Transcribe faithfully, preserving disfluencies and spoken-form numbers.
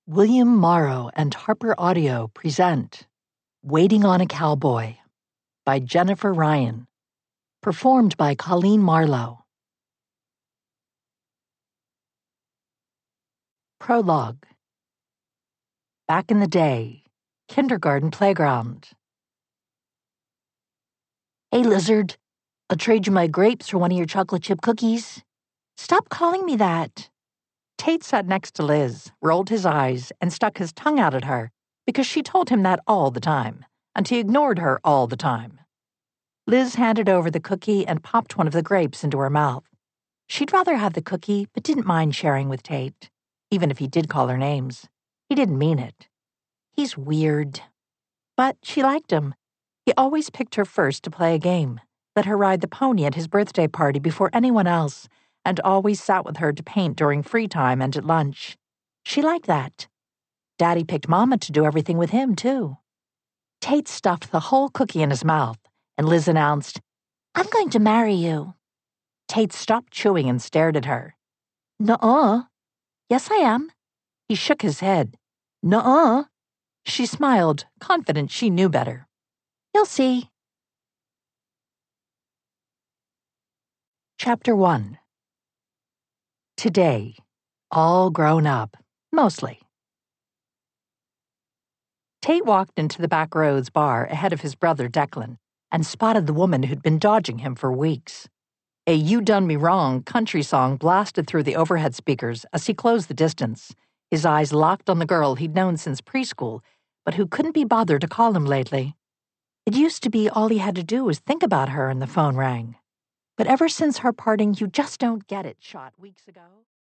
William Morrow and Harper Audio present Waiting on a Cowboy by Jennifer Ryan, performed by Colleen Marlowe. Prologue. Back in the day, kindergarten playground. Hey, lizard, I'll trade you my grapes for one of your chocolate chip cookies. Stop calling me that. Tate sat next to Liz, rolled his eyes, and stuck his tongue out at her because she told him that all the time, and he ignored her all the time. Liz handed over the cookie and popped one of the grapes into her mouth. She'd rather have the cookie, but didn't mind sharing with Tate, even if he did call her names. He didn't mean it. He's weird. But she liked him. He always picked her first to play a game, let her ride the pony at his birthday party before anyone else, and always sat with her to paint during free time and at lunch. She liked that. Daddy picked Mama to do everything with him, too. Tate stuffed the whole cookie in his mouth, and Liz announced, "I'm going to marry you." Tate stopped chewing and stared at her. "Nuh-uh." "Yes, I am." He shook his head. "Nuh-uh." She smiled, confident she knew better. "You'll see." Chapter one. Today, all grown up, mostly. Tate walked into the back roads bar ahead of his brother Declan and spotted the woman who'd been dodging him for weeks. A "You Done Me Wrong" country song blasted through the overhead speakers as he closed the distance, his eyes locked on the girl he'd known since preschool, but who couldn't be bothered to call him lately. It used to be all he had to do was think about her and the phone rang. But ever since her parting "You Just Don't Get It" shot weeks ago,